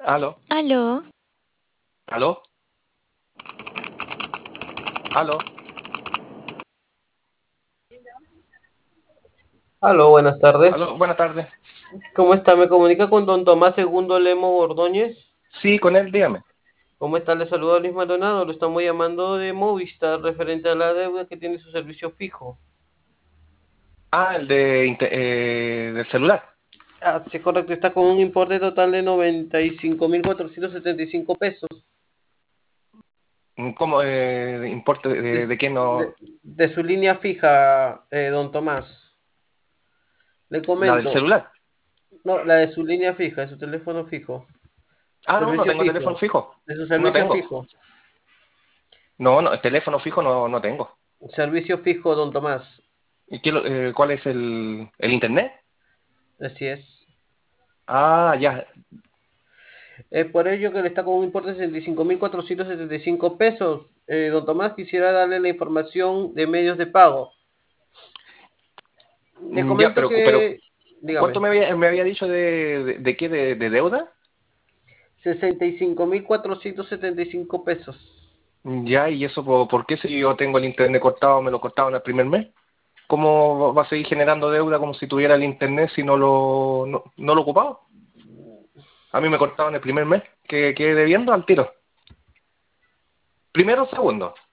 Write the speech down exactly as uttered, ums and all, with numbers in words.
Aló, Aló, aló, aló. Aló, buenas tardes. Aló, buenas tardes. ¿Cómo está? Me comunica con don Tomás Segundo Lemo Ordóñez. Sí, con él, dígame. ¿Cómo está? Le saluda Luis Maldonado. Lo estamos llamando de Movistar referente a la deuda que tiene su servicio fijo. Ah, el de inte- eh, del celular. Ah, sí, correcto. Está con un importe total de noventa y cinco mil cuatrocientos setenta y cinco pesos. Mm, ¿Cómo eh, de importe de, Es de quién de, no? de su línea fija, eh, don Tomás. Le La del comento. celular. No, la de su línea fija, de su teléfono fijo. Ah, no, no Servicio tengo teléfono fijo. fijo. De su No servicio tengo. fijo. No, no, teléfono fijo no, no tengo. Servicio fijo, don Tomás. ¿Y qué lo- eh, cuál es el, el internet? Así es. Ah, ya. Es por ello que le está con un importe de sesenta y cinco mil cuatrocientos setenta y cinco pesos. Eh, don Tomás, quisiera darle la información de medios de pago. Le Mm, Ya, comento pero, pero que, ¿cuánto dígame, me había, me había dicho de, de, de qué? De, de deuda? sesenta y cinco mil cuatrocientos setenta y cinco pesos. Ya, ¿y eso por, por qué si yo tengo el internet cortado, me lo cortaron el primer mes? ¿Cómo va a seguir generando deuda como si tuviera el internet si no lo, no, no lo ocupaba? A mí me cortaban el primer mes que quedé debiendo al tiro. Primero o segundo.